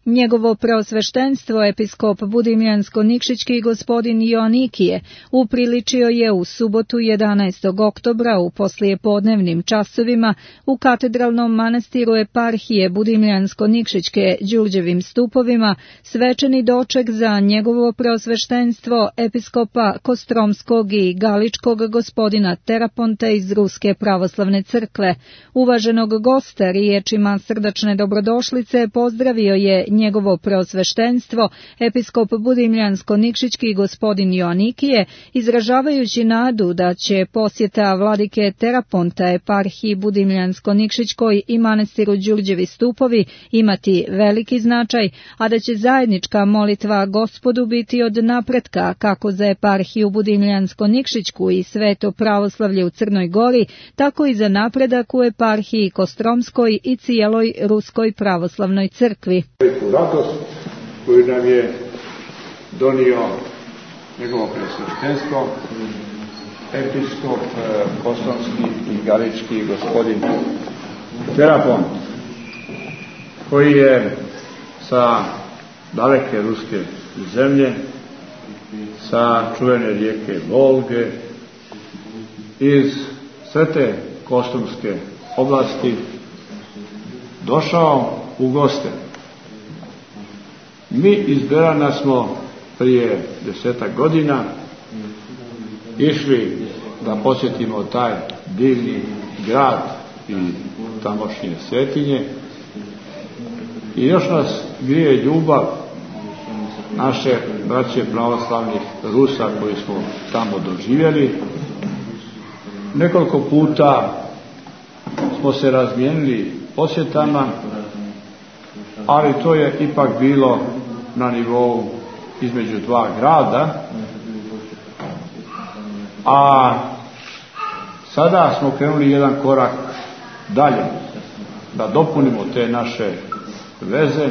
Njegovo preosveštenstvo episkop Budimljansko-Nikšićki gospodin Joanikije upriličio je u subotu 11. oktobra u poslijepodnevnim časovima u katedralnom manastiru eparhije Budimljansko-Nikšićke Đurđevim stupovima svečani doček za njegovo preosveštenstvo episkopa Kostromskog i Galičkog gospodina Teraponta iz Ruske pravoslavne crkve. Uvaženog gosta riječima srdačne dobrodošlice pozdravio je njegovo preosveštenstvo episkop Budimljansko-Nikšićki gospodin Joanikije, izražavajući nadu da će posjeta vladike Teraponta eparhiji Budimljansko-Nikšićkoj i manastiru Đurđevi stupovi imati veliki značaj, a da će zajednička molitva Gospodu biti od napretka kako za eparhiju Budimljansko-Nikšićku i sveto pravoslavlje u Crnoj Gori, tako i za napredak u eparhiji Kostromskoj i cijeloj Ruskoj pravoslavnoj crkvi. Radost koju nam je donio njegovo preosveštenstvo episkop Kostromski i Galički gospodin Terapont, koji je sa daleke ruske zemlje, sa čuvene rijeke Volge, iz Svete Kostromske oblasti došao u goste. Mi iz Berana smo prije 10 godina išli da posjetimo taj divni grad i tamošnje svetinje i još nas grije ljubav naše braće pravoslavnih Rusa koji smo tamo doživjeli. Nekoliko puta smo se razmijenili posjetama, ali to je ipak bilo na nivou između dva grada, a sada smo krenuli jedan korak dalje, da dopunimo te naše veze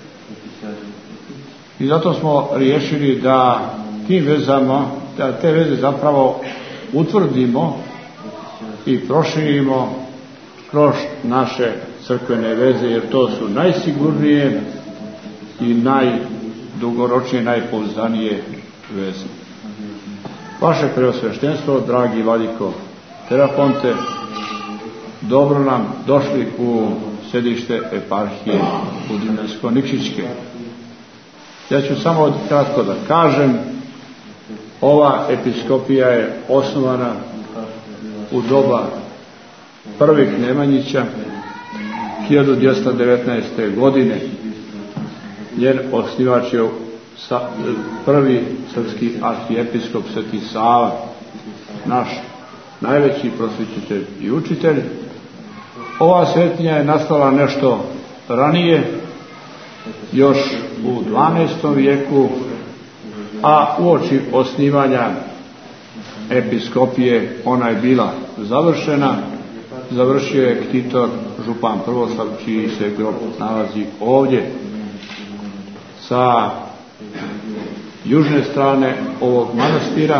i zato smo riješili da tim vezama, da te veze zapravo utvrdimo i proširimo kroz naše crkvene veze, jer to su najsigurnije i najdugoročnije, najpouzdanije veze. Vaše preosveštenstvo, dragi vladiko Teraponte, dobro nam došli u sjedište eparhije Budimljansko-Nikšićke. Ja ću samo kratko da kažem, ova episkopija je osnovana u doba prvih Nemanjića 1219. godine. Njen osnivač je prvi srpski arhijepiskop Sveti Sava, naš najveći prosvjetitelj i učitelj. Ova svetinja je nastala nešto ranije, još u 12. vijeku, a uoči osnivanja episkopije ona je bila završena. Završio je ktitor župan Prvoslav, čiji se grob nalazi ovdje sa južne strane ovog manastira.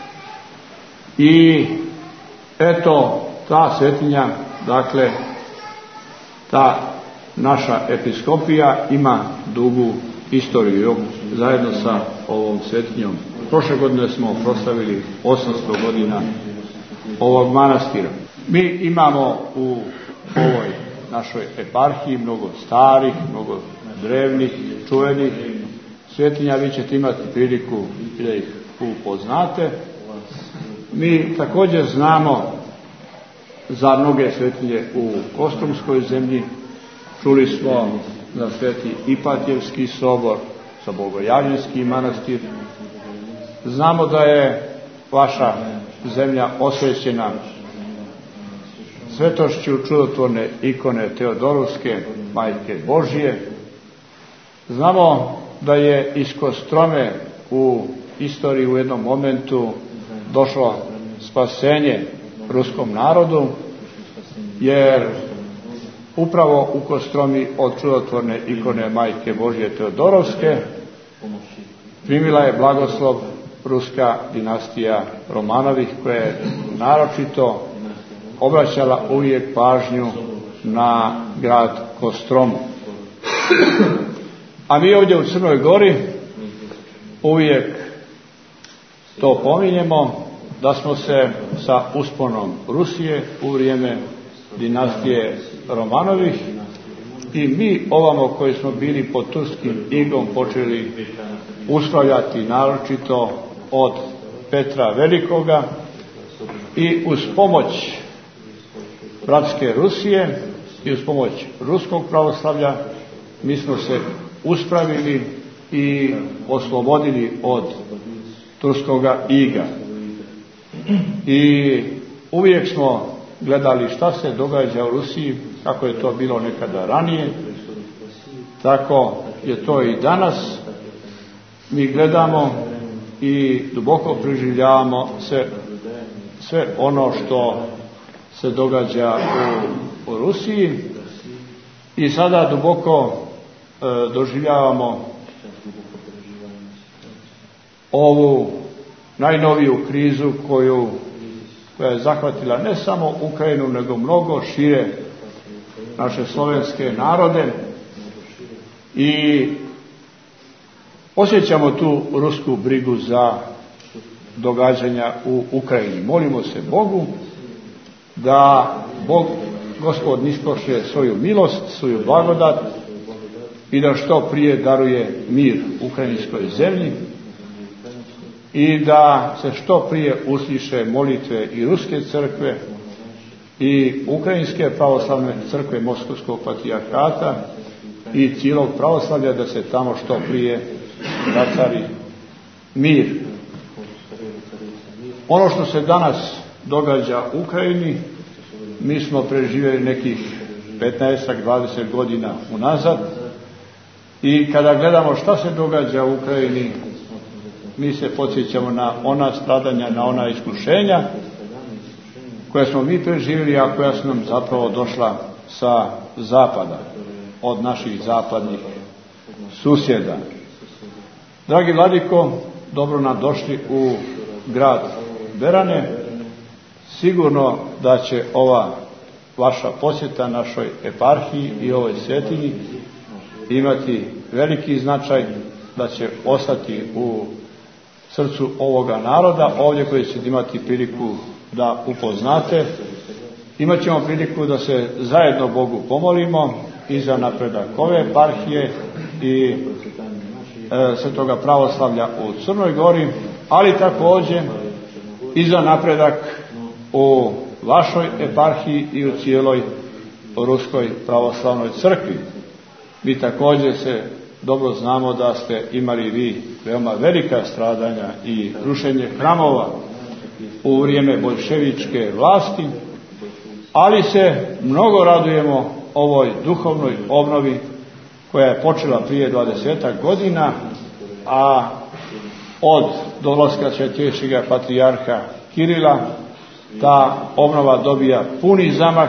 I eto, ta svetinja, dakle ta naša episkopija ima dugu istoriju zajedno sa ovom svetinjom. Prošle godine smo proslavili 800 godina ovog manastira. Mi imamo u ovoj našoj eparhiji mnogo starih, mnogo drevnih, čuvenih svetinja. Vi ćete imati priliku da ih upoznate. Mi također znamo za mnoge svetinje u Kostromskoj zemlji. Čuli smo za Sveti Ipatijevski sobor, za Bogojavljanski manastir. Znamo da je vaša zemlja osvećena svetošću čudotvorne ikone Teodorovske, Majke Božije. Znamo da je iz Kostrome u istoriji u jednom momentu došlo spasenje ruskom narodu, jer upravo u Kostromi od čudotvorne ikone Majke Božje Teodorovske primila je blagoslov ruska dinastija Romanovih, koja je naročito obraćala uvijek pažnju na grad Kostromu. A mi ovdje u Crnoj Gori uvijek to pominjemo, da smo se sa usponom Rusije u vrijeme dinastije Romanovih i mi ovamo koji smo bili pod turskim igom počeli uspravljati, naročito od Petra Velikoga, i uz pomoć bratske Rusije i uz pomoć ruskog pravoslavlja mi smo se uspravili i oslobodili od turskoga iga. I uvijek smo gledali šta se događa u Rusiji, kako je to bilo nekada ranije, tako je to i danas. Mi gledamo i duboko preživljavamo sve ono što se događa u Rusiji i sada duboko doživljavamo ovu najnoviju krizu koja je zahvatila ne samo Ukrajinu, nego mnogo šire naše slovenske narode i osjećamo tu rusku brigu za događanja u Ukrajini. Molimo se Bogu da Gospod nispošlje svoju milost, svoju blagodat i da što prije daruje mir ukrajinskoj zemlji i da se što prije usliše molitve i ruske crkve i ukrajinske pravoslavne crkve Moskovskog patrijarhata i cijelog pravoslavlja, da se tamo što prije zacari mir. Ono što se danas događa u Ukrajini, mi smo preživjeli nekih 15-20 godina unazad i kada gledamo šta se događa u Ukrajini, mi se podsjećamo na ona stradanja, na ona iskušenja koja smo mi preživjeli, a koja su nam zapravo došla sa zapada, od naših zapadnih susjeda. Dragi vladiko, dobro nam došli u grad Berane. Sigurno da će ova vaša posjeta našoj eparhiji i ovoj svetinji imati veliki značaj, da će ostati u srcu ovoga naroda, ovdje koji će imati priliku da upoznate. Imat ćemo priliku da se zajedno Bogu pomolimo i za napredak ove eparhije i Svetoga pravoslavlja u Crnoj Gori, ali također i za napredak u vašoj eparhiji i u cijeloj Ruskoj pravoslavnoj crkvi. Mi također se dobro znamo da ste imali vi veoma velika stradanja i rušenje hramova u vrijeme boljševičke vlasti, ali se mnogo radujemo ovoj duhovnoj obnovi koja je počela prije 20 godina, a od dolaska Svetejšega patrijarha Kirila ta obnova dobija puni zamah,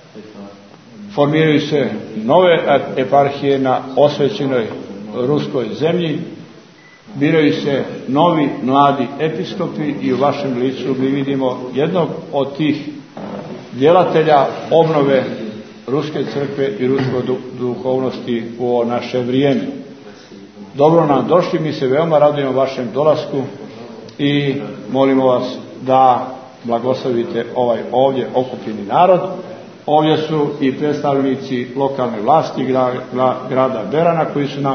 formiraju se nove eparhije na osvećenoj ruskoj zemlji, biraju se novi mladi episkopi i u vašem licu mi vidimo jednog od tih djelatelja obnove ruske crkve i ruske duhovnosti u ovo naše vrijeme. Dobro nam došli, mi se veoma radujemo vašem dolasku i molimo vas da blagoslovite ovaj ovdje okupljeni narod. Ovdje su i predstavnici lokalne vlasti grada Berana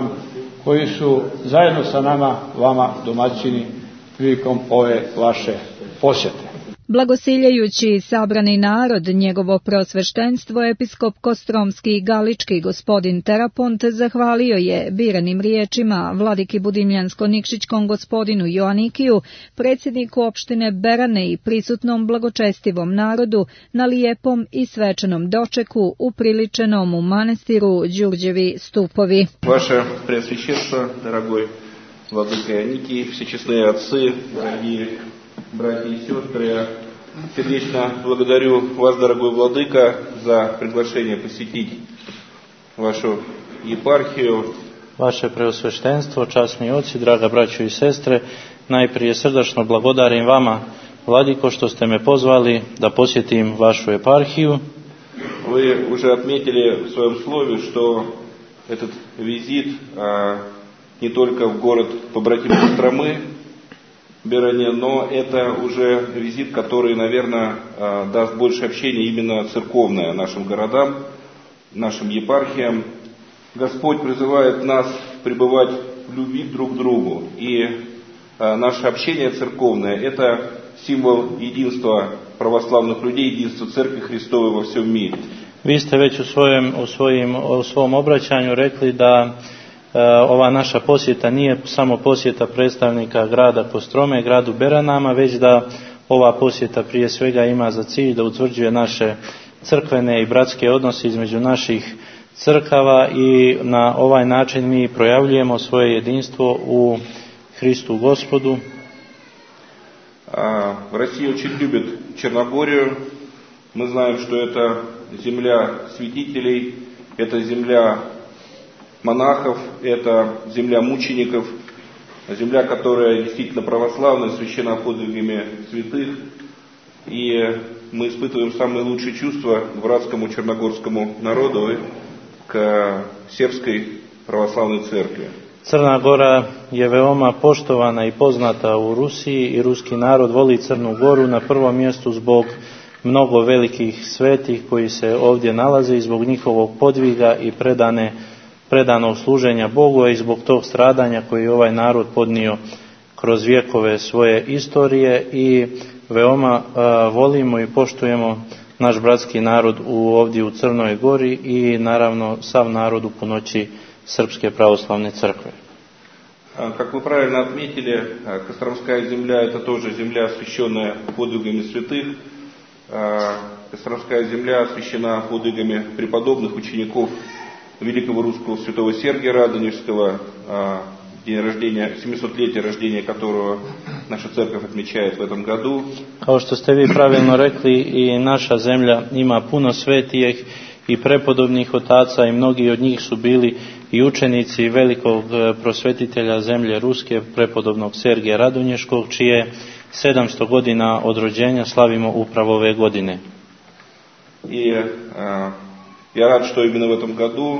koji su zajedno sa nama, vama domaćini, prilikom ove vaše posjete. Blagosiljajući sabrani narod, njegovo preosveštenstvo, episkop Kostromski i Galički gospodin Terapont zahvalio je biranim riječima vladiki Budimljansko-Nikšićkom gospodinu Joanikiju, predsjedniku opštine Berane i prisutnom blagočestivom narodu na lijepom i svečanom dočeku upriličenom u manastiru Đurđevi stupovi. Vaše preosvešćenstvo, dragoj vladika Joanikij, всечестные отцы, дорогие братья и сестры, я сердечно благодарю вас, дорогой владыка, за приглашение посетить вашу епархiju. Vaše preosveštenstvo, časni oci, draga braćo i sestre, najprije srdačno blagodarim vama, vladiko, što ste me pozvali da posjetim vašu eparhiju. Вы уже отметили в своем слове, что этот визит не только в город побратим Костромы, Беране, но это уже визит, который, наверное, даст больше общения именно церковное нашим городам, нашим епархиям. Господь призывает нас пребывать в любви друг к другу. И наше общение церковное – это символ единства православных людей, единства Церкви Христовой во всем мире. Vi ste već u svom obraćanju rekli da ova naša posjeta nije samo posjeta predstavnika grada Kostrome, gradu Beranama, već da ova posjeta prije svega ima za cilj da utvrđuje naše crkvene i bratske odnose između naših crkava i na ovaj način mi projavljujemo svoje jedinstvo u Hristu Gospodu. Россия очень любит Черногорию. Мы знаем, что это земля святителей, это земля монахов, это земля мучеников, земля, которая действительно православная, священна подвигами святых. И мы испытываем самые лучшие чувства к братскому черногорскому народу и к сербской православной церкви. Crna Gora je veoma poštovana i poznata u Rusiji i ruski narod voli Crnu Goru na prvom mjestu zbog mnogo velikih svetih koji se ovdje nalaze i zbog njihovog podviga i predanog služenja Bogu, a i zbog tog stradanja koji je ovaj narod podnio kroz vjekove svoje istorije i veoma volimo i poštujemo naš bratski narod ovdje u Crnoj Gori i naravno sav narod u punoći Srpske pravoslavne crkve. Как вы правильно отметили, Костромская земля – это тоже земля, освященная подвигами святых. Костромская земля освящена подвигами преподобных учеников великого русского святого Сергия Радонежского, день рождения, 700-летие рождения которого наша церковь отмечает в этом году. Kao što ste vi pravilno rekli, i naša zemlja ima puno svetijih i prepodobnih otaca i mnogi od njih su bili i učenici velikog prosvetitelja zemlje Ruske, prepodobnog Sergija Radonješkog, čije 700 godina od rođenja slavimo upravo ove godine. И я рад, что именно в этом году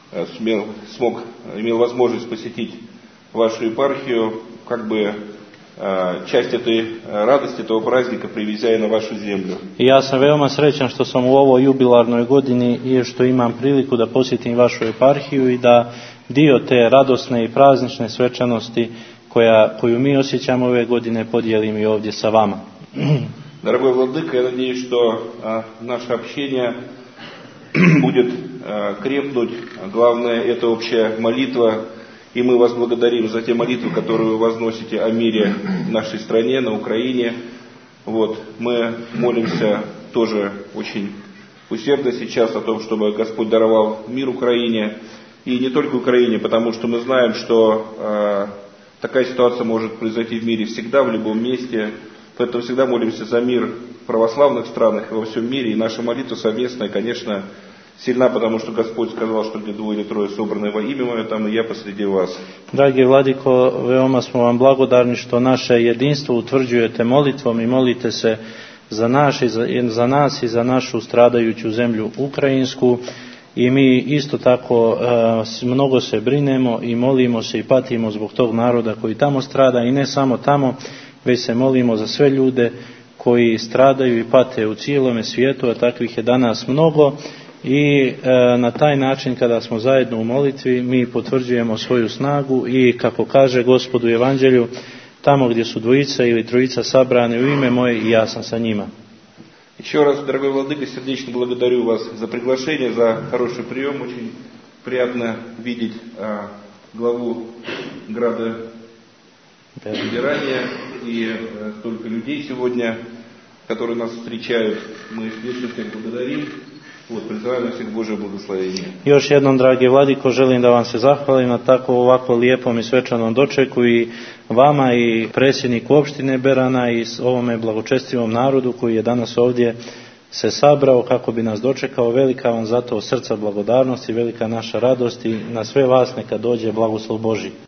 имел возможность посетить вашу епархию, как бы часть этой радости, этого праздника привезя и на вашу землю. Ja sam veoma srećan što sam u ovoj jubilarnoj godini i što imam priliku da posjetim vašu eparhiju i da dio te radosne i praznične svečanosti koju mi osjećamo ove godine podijelim i ovdje sa vama. Дорогой владыка, я надеюсь, что наше общение будет крепнуть. Главное, это общая молитва. И мы вас благодарим за те молитвы, которые вы возносите о мире в нашей стране, на Украине. Мы молимся тоже очень усердно сейчас о том, чтобы Господь даровал мир Украине. И не только Украине, потому что мы знаем, что такая ситуация может произойти в мире всегда, в любом месте. Поэтому всегда молимся за мир в православных странах и во всем мире. И наша молитва совместная, конечно, сильна, потому что Господь сказал, что где двое или трое собраны во имя Мое, там и я посреди вас. Dragi Vladiko, veoma smo vam blagodarni što naše jedinstvo utvrđujete molitvom i molite se za nas i za našu stradajuću zemlju Ukrajinsku. I mi isto tako mnogo se brinemo i molimo se i patimo zbog tog naroda koji tamo strada i ne samo tamo, već se molimo za sve ljude koji stradaju i pate u cijelome svijetu, a takvih je danas mnogo. I na taj način kada smo zajedno u molitvi mi potvrđujemo svoju snagu i kako kaže Gospod u Evanđelju, tamo gdje su dvojica ili trojica sabrani u ime Moje i ja sam sa njima. Еще раз, дорогой владыка, сердечно благодарю вас за приглашение, за хороший прием. Очень приятно видеть главу града Берания и столько людей сегодня, которые нас встречают. Мы вечно всех благодарим. Призываем всех Божие благословение. Još jednom, dragi Vladiko, želim da vam se zahvalim na tako ovako lijepom i svečanom dočeku i vama i predsjedniku opštine Berana i ovome blagočestivom narodu koji je danas ovdje se sabrao kako bi nas dočekao. Velika vam zato srca blagodarnost i velika naša radost i na sve vas neka dođe blagoslov Božji.